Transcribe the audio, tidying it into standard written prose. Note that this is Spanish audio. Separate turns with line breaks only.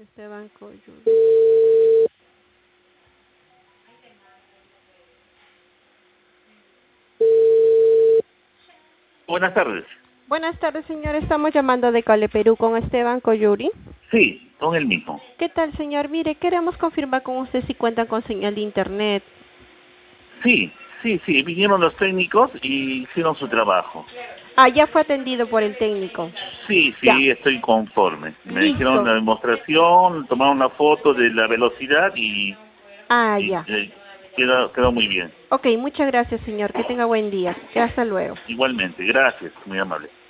Esteban Coyur.
Buenas tardes.
Buenas tardes, señor. Estamos llamando de Cale, Perú, con Esteban Coyuri.
Sí, con el mismo.
¿Qué tal, señor? Mire, queremos confirmar con usted si cuentan con señal de internet.
Sí, vinieron los técnicos y hicieron su trabajo.
Ah, ya fue atendido por el técnico.
Sí,
Ya.
estoy conforme. Me dijeron
Listo.
la demostración, tomaron una foto de la velocidad y,
Ah,
y,
ya.
eh, quedó muy bien.
Ok, muchas gracias, señor. Que tenga buen día. Hasta luego.
Igualmente, gracias, muy amable.